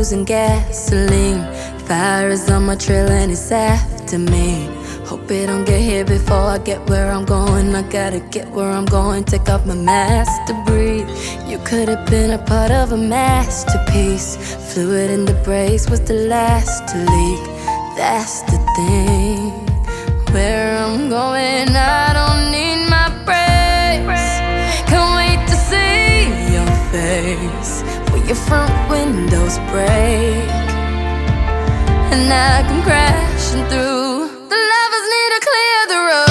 losing gasoline. Fire is on my trail and it's after me. Hope it don't get here before I get where I'm going. I gotta get where I'm going, take off my mask to breathe. You could have been a part of a masterpiece. Fluid in the brakes was the last to leak. That's the thing. Where I'm going, I don't need my brakes. Can't wait to see your face when your front windows break and I come crashing through. The lovers need to clear the road.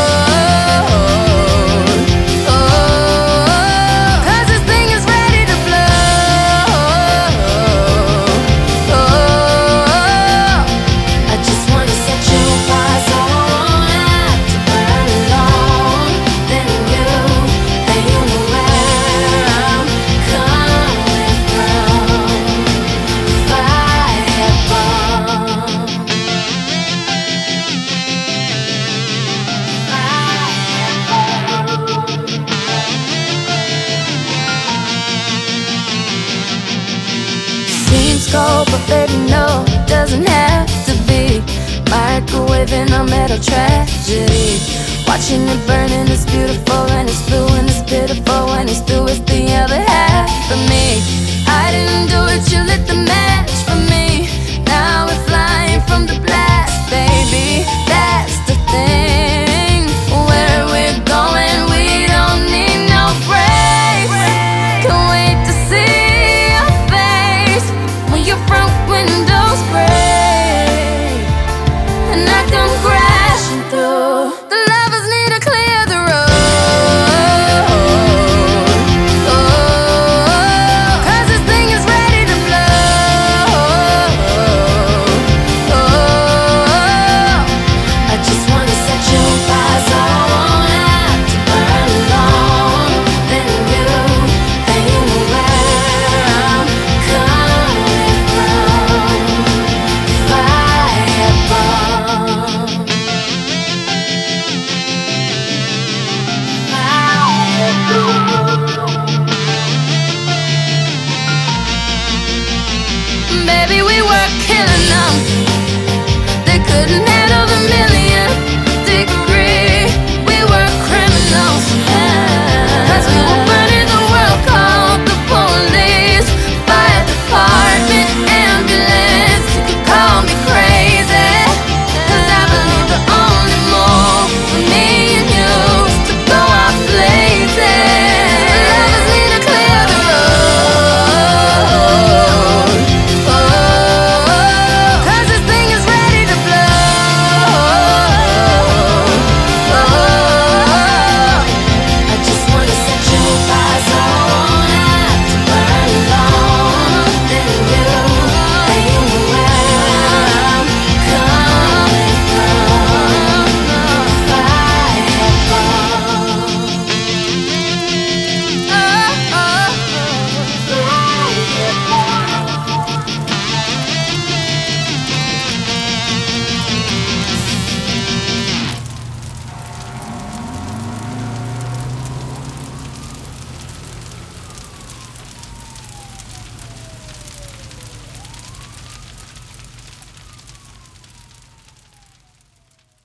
Oh, 'cause this thing is ready to blow. Oh, I just wanna set you apart so I won't have to burn alone. Then you know where I'm coming from. Firebomb. Seems cold, but baby, no, it doesn't have to be. Microwaving a metal tragedy. Watching it burning, it's beautiful and it's blue and it's pitiful when it's through. It's the other half of me. I didn't do it, you lit the match